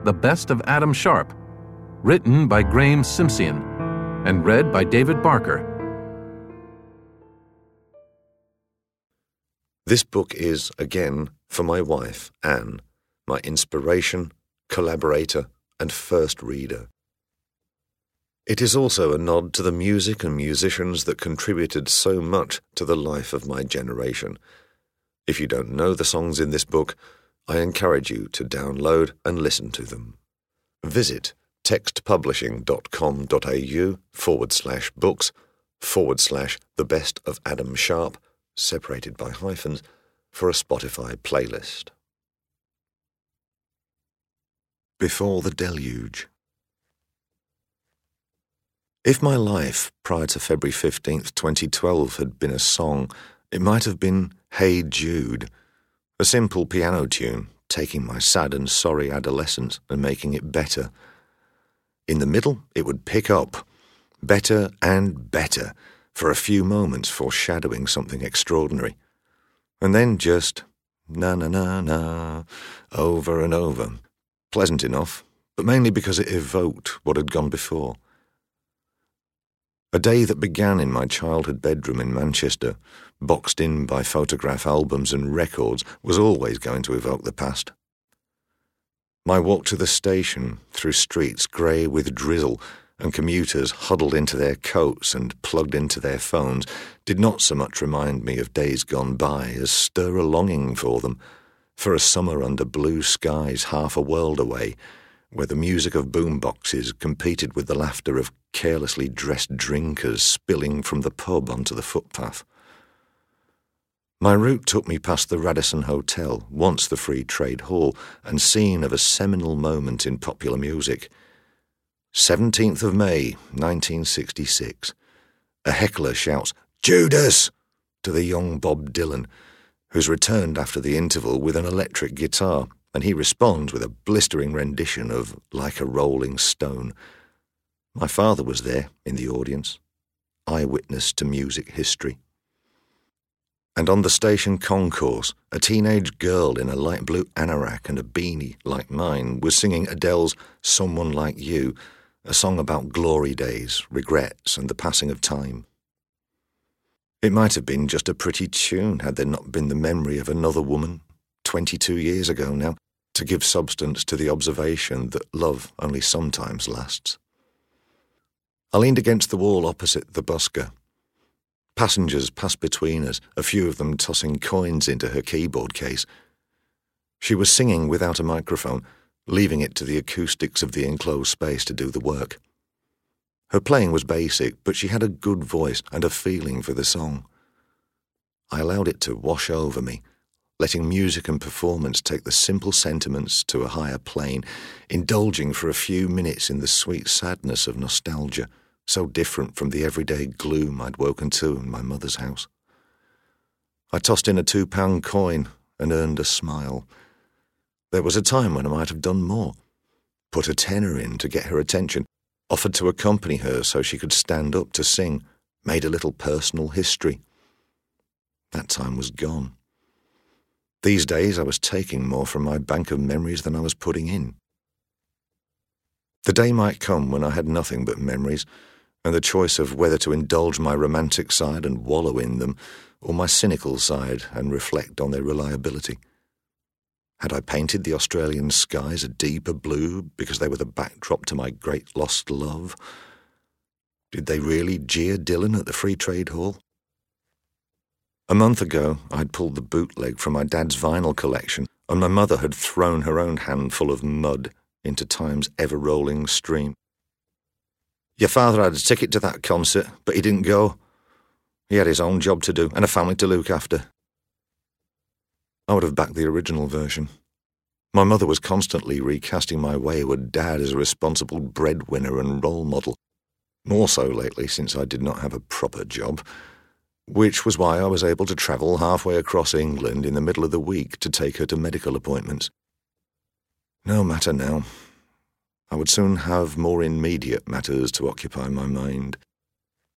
The Best of Adam Sharp, written by Graham Simpson and read by David Barker. This book is, again, for my wife, Anne, my inspiration, collaborator, and first reader. It is also a nod to the music and musicians that contributed so much to the life of my generation. If you don't know the songs in this book, I encourage you to download and listen to them. Visit textpublishing.com.au/books/The Best of Adam Sharp, separated by hyphens, for a Spotify playlist. Before the Deluge. If my life prior to February 15th, 2012 had been a song, it might have been Hey Jude, a simple piano tune, taking my sad and sorry adolescence and making it better. In the middle, it would pick up, better and better, for a few moments foreshadowing something extraordinary. And then just na-na-na-na, over and over. Pleasant enough, but mainly because it evoked what had gone before. A day that began in my childhood bedroom in Manchester, boxed in by photograph albums and records, was always going to evoke the past. My walk to the station, through streets grey with drizzle, and commuters huddled into their coats and plugged into their phones, did not so much remind me of days gone by as stir a longing for them, for a summer under blue skies half a world away, where the music of boomboxes competed with the laughter of carelessly dressed drinkers spilling from the pub onto the footpath. My route took me past the Radisson Hotel, once the Free Trade Hall, and scene of a seminal moment in popular music. 17th of May, 1966. A heckler shouts, "Judas!" to the young Bob Dylan, who's returned after the interval with an electric guitar, and he responds with a blistering rendition of Like a Rolling Stone. My father was there in the audience, eyewitness to music history. And on the station concourse, a teenage girl in a light blue anorak and a beanie like mine was singing Adele's Someone Like You, a song about glory days, regrets, and the passing of time. It might have been just a pretty tune had there not been the memory of another woman, 22 years ago now, to give substance to the observation that love only sometimes lasts. I leaned against the wall opposite the busker. Passengers passed between us, a few of them tossing coins into her keyboard case. She was singing without a microphone, leaving it to the acoustics of the enclosed space to do the work. Her playing was basic, but she had a good voice and a feeling for the song. I allowed it to wash over me, letting music and performance take the simple sentiments to a higher plane, indulging for a few minutes in the sweet sadness of nostalgia, so different from the everyday gloom I'd woken to in my mother's house. I tossed in a £2 coin and earned a smile. There was a time when I might have done more, put a tenner in to get her attention, offered to accompany her so she could stand up to sing, made a little personal history. That time was gone. These days I was taking more from my bank of memories than I was putting in. The day might come when I had nothing but memories, and the choice of whether to indulge my romantic side and wallow in them, or my cynical side and reflect on their reliability. Had I painted the Australian skies a deeper blue because they were the backdrop to my great lost love? Did they really jeer Dylan at the Free Trade Hall? A month ago, I'd pulled the bootleg from my dad's vinyl collection, and my mother had thrown her own handful of mud into time's ever-rolling stream. Your father had a ticket to that concert, but he didn't go. He had his own job to do and a family to look after. I would have backed the original version. My mother was constantly recasting my wayward dad as a responsible breadwinner and role model, more so lately since I did not have a proper job, which was why I was able to travel halfway across England in the middle of the week to take her to medical appointments. No matter now. I would soon have more immediate matters to occupy my mind.